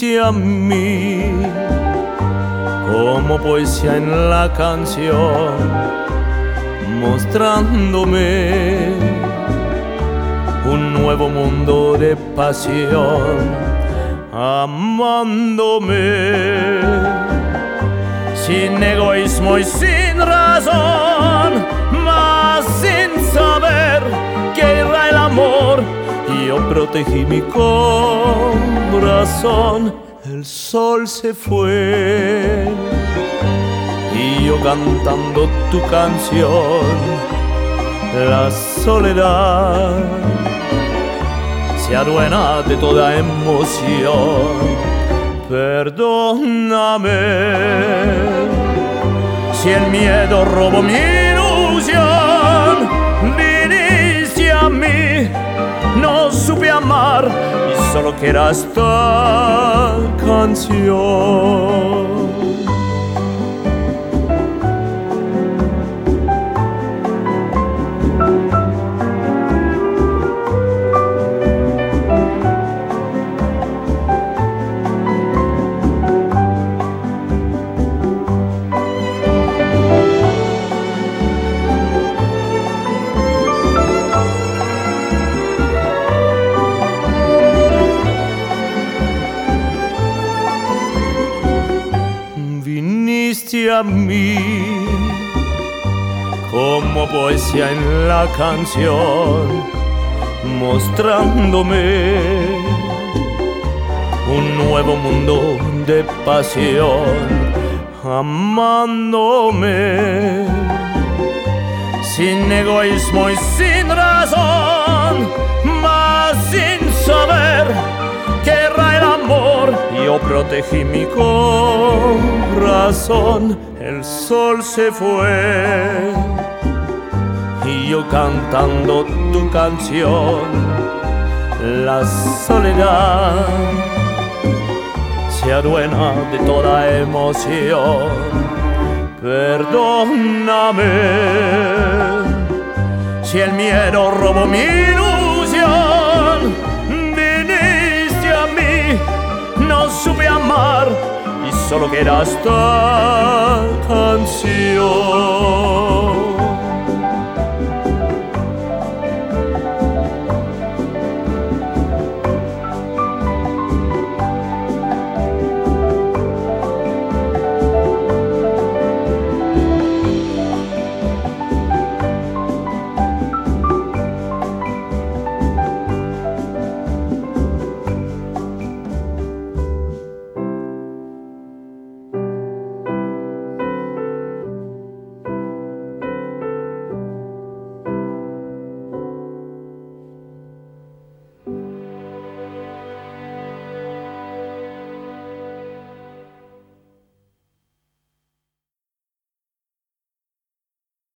viniste a mí como poesía en la canción, mostrándome un nuevo mundo de pasión, amándome sin egoísmo y sin razón, mas sin saber que era el amor. Yo protegí mi corazón. El sol se fue y yo cantando tu canción. La soledad se adueña de toda emoción. Perdóname si el miedo robó mi ilusión. Viniste a mí, no supe amar y solo queda esta canción. Viniste a mí como poesía en la canción, mostrándome un nuevo mundo de pasión, amándome sin egoísmo y sin razón, mas sin saber que era el amor. Yo protegí mi corazón. El sol se fue y yo cantando tu canción. La soledad se adueña de toda emoción. Perdóname si el miedo robó mi ilusión. Viniste a mí, no supe amar y solo queda esta canción.